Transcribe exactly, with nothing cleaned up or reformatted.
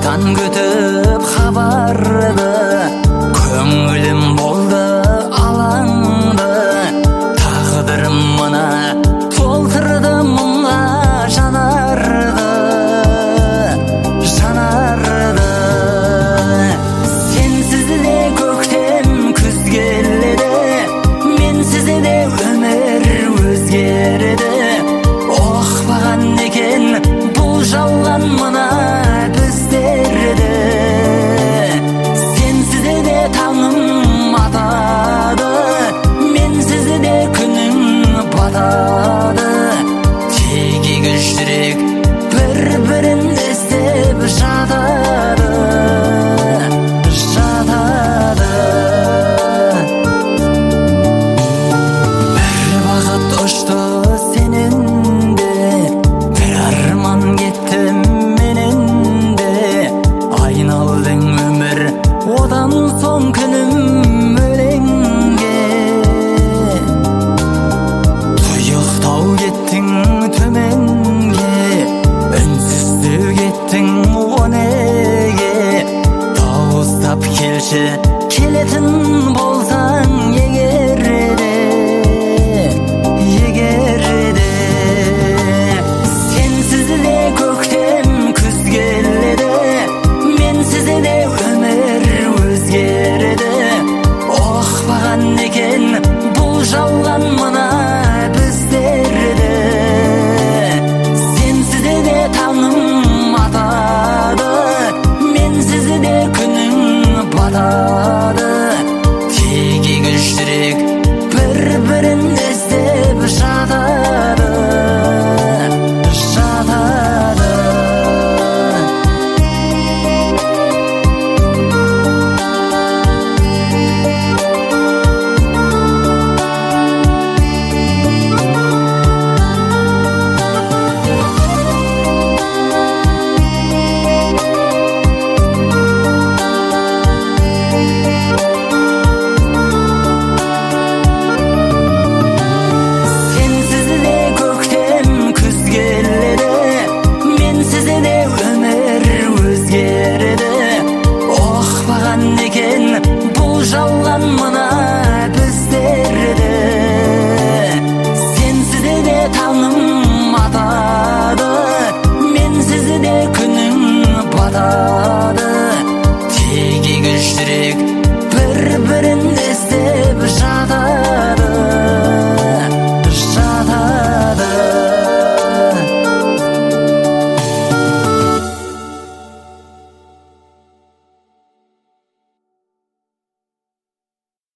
Артан күтіп хабарды, көңілім болды алаңды. Тағдырым мына толтырды мұңға жанарды, жанарды. Сенсіз де көктем күз келеді, менсіз де өмір өзгерді. Оқпаған екен бұл жалған мына біздерді. Сенсіз де таңым атады, менсіз де күнім батады. Теги күштірек бір-бірін іздеп жатады, жатады. Бір бақыт ұшты сенен де, бір арман кетті менен де. Айналдың өмір одан соң күнім өлеңге. Тұйықтау кеттің төменге, үнсіздеу кеттің о неге. Дауыстап келші келетін болсаң егерде, егерде. Сенсіз де көктем күз келеді, менсіз де өмір өзгерді. Оқпаған екен бұл жалған мына біздерді. Сенсіз де таңым атады, менсіз де күнім батады. Теги күштірек бір-бірін іздеп жатады, жатады. Сенсіз де көктем күз келеді, менсіз де өмір өзгерді. Оқпаған екен бұл жалған мына біздерді. Сенсіз де таңым атады, менсіз де күнім батады. Теги күштірек бір-бірін